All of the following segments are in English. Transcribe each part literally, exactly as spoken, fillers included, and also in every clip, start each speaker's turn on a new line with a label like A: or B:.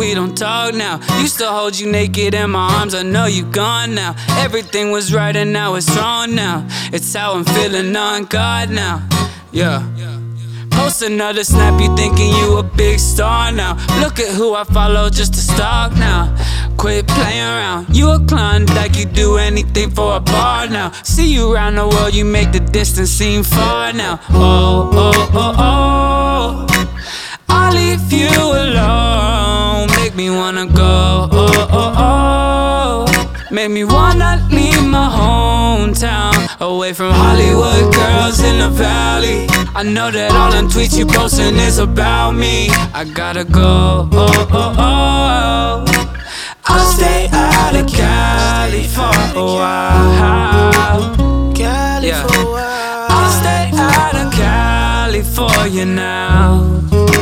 A: we don't talk now. Used to hold you naked in my arms, I know you gone now. Everything was right and now it's wrong now. It's how I'm feeling on God now. Yeah. Post another snap, you thinking you a big star now. Look at who I follow just to stalk now. Quit playing around, you a clown like you do anything for a bar now. See you around the world, you make the distance seem far now. Oh, oh, oh, oh, I'll leave you alone. Make me wanna go, oh, oh, oh. Make me wanna leave my hometown, away from Hollywood girls in the valley. I know that all them tweets you posting is about me. I gotta go, oh, oh, oh. I'll stay out of Cali for a while. Cali yeah. for a while. I'll stay out of Cali for you now.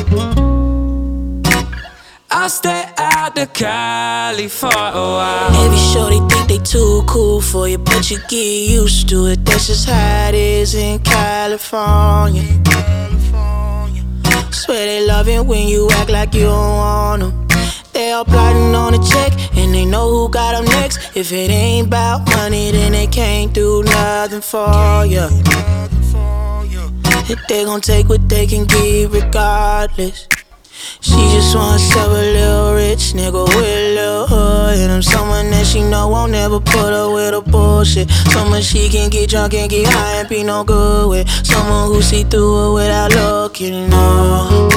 A: I'll stay out of Cali for a while.
B: Every shorty think they too cool for you, but you get used to it. That's just how it is in California. Swear they love it when you act like you don't want them. They all plotting on a check, and they know who got them next. If it ain't about money, then they can't do nothing for you. If they gon' take what they can give regardless. She just wants herself a little rich nigga with a little hood. And I'm someone that she know won't never put her with a bullshit. Someone she can get drunk and get high and be no good with. Someone who see through it without looking, no.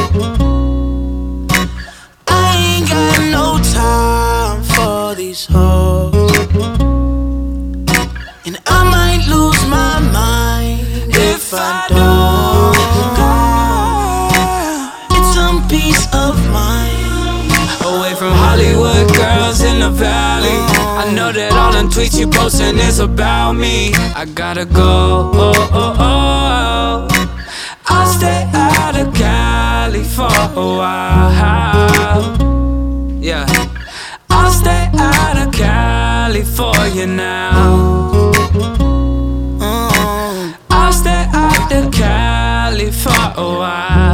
B: I ain't got no time for these hoes, and I might lose my mind if I don't. It's some peace of mind,
A: away from Hollywood girls in the valley. I know that all them tweets you posting is about me. I gotta go, oh, oh, oh. I'll stay out of Cali for a while. Yeah, I'll stay out of Cali for you now. I'll stay out of Cali for a while.